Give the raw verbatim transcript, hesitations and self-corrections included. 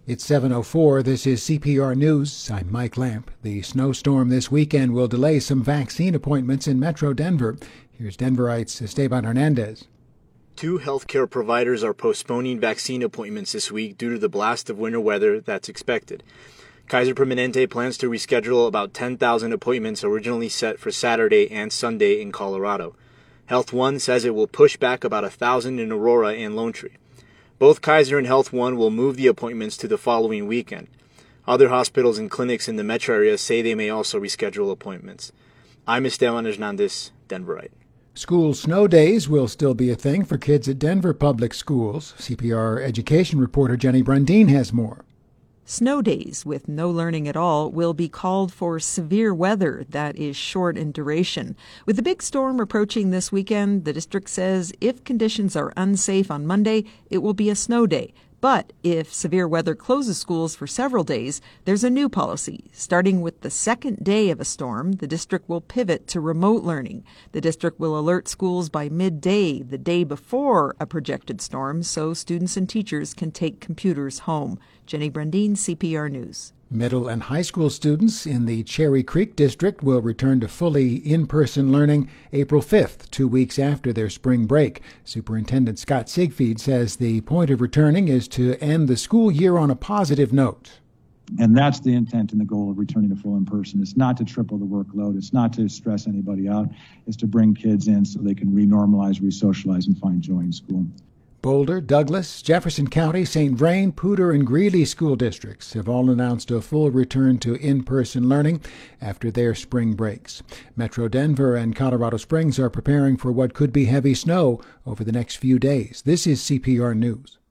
It's seven oh four. This is C P R News. I'm Mike Lamp. The snowstorm this weekend will delay some vaccine appointments in Metro Denver. Here's Denverite's Esteban Hernandez. Two healthcare providers are postponing vaccine appointments this week due to the blast of winter weather that's expected. Kaiser Permanente plans to reschedule about ten thousand appointments originally set for Saturday and Sunday in Colorado. Health One says it will push back about one thousand in Aurora and Lone Tree. Both Kaiser and Health One will move the appointments to the following weekend. Other hospitals and clinics in the metro area say they may also reschedule appointments. I'm Esteban Hernandez, Denverite. School snow days will still be a thing for kids at Denver Public Schools. C P R education reporter Jenny Brundin has more. Snow days with no learning at all will be called for severe weather that is short in duration. With the big storm approaching this weekend, the district says if conditions are unsafe on Monday, it will be a snow day. But if severe weather closes schools for several days, there's a new policy. Starting with the second day of a storm, the district will pivot to remote learning. The district will alert schools by midday, the day before a projected storm, so students and teachers can take computers home. Jenny Brundin, C P R News. Middle and high school students in the Cherry Creek district will return to fully in-person learning April fifth, two weeks after their spring break. Superintendent Scott Siegfried says the point of returning is to end the school year on a positive note. And that's the intent and the goal of returning to full in-person. It's not to triple the workload. It's not to stress anybody out. It's to bring kids in so they can re-normalize, re-socialize, and find joy in school. Boulder, Douglas, Jefferson County, Saint Vrain, Poudre, and Greeley school districts have all announced a full return to in-person learning after their spring breaks. Metro Denver and Colorado Springs are preparing for what could be heavy snow over the next few days. This is C P R News.